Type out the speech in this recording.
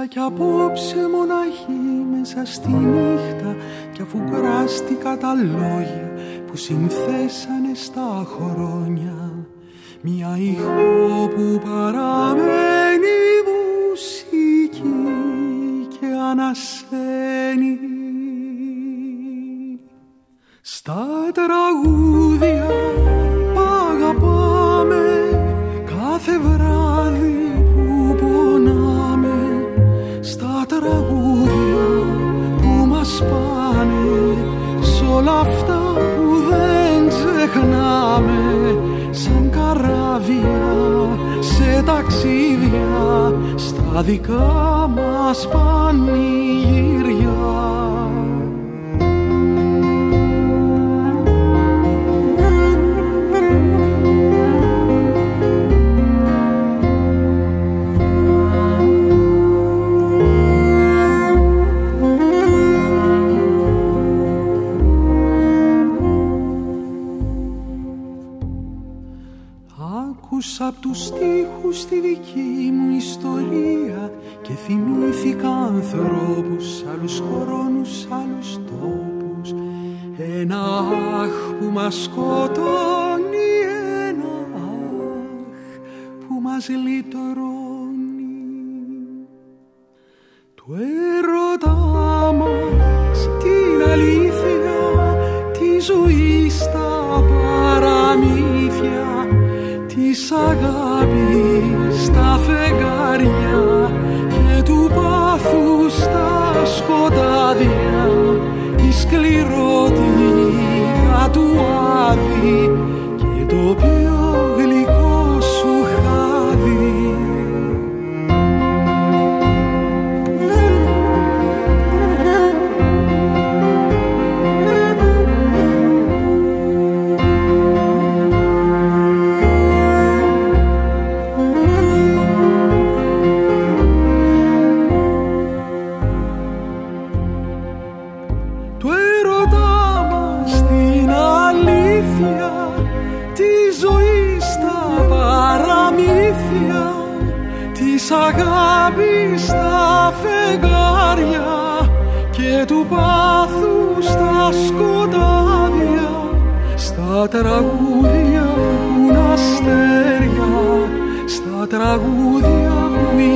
κι απόψε μοναχή μέσα στη νύχτα, κι αφού κουράστηκα τα λόγια που συνθέσανε στα χρόνια, μια ηχό που παραμένει μουσική και ανασένει. Στα τραγούδια που αγαπάμε κάθε βράδυ που πονάμε, στα τραγούδια που μας πάνε, σ' όλα αυτά που δεν ξεχνάμε, σαν καράβια σε ταξίδια, στα δικά μας πανηγύρια. Άκουσα απ' τους στίχους τη δική μου ιστορία και θυμήθηκα ανθρώπους, άλλους χρόνους, άλλους τόπους. Ένα αχ που μας σκοτώνει, ένα αχ που μας λυτρώνει. Του έρωτά μας την αλήθεια, τη ζωή στα παραμύθια, της αγάπης στα φεγγάρια και του πάθους στα σκοτάδια, η σκληρότητα του άδει και το πιο γλυκό σου χάδι. Της αγάπης στα φεγγάρια και του πάθους στα σκοτάδια, στα τραγούδια που είναι αστέρια, στα τραγούδια που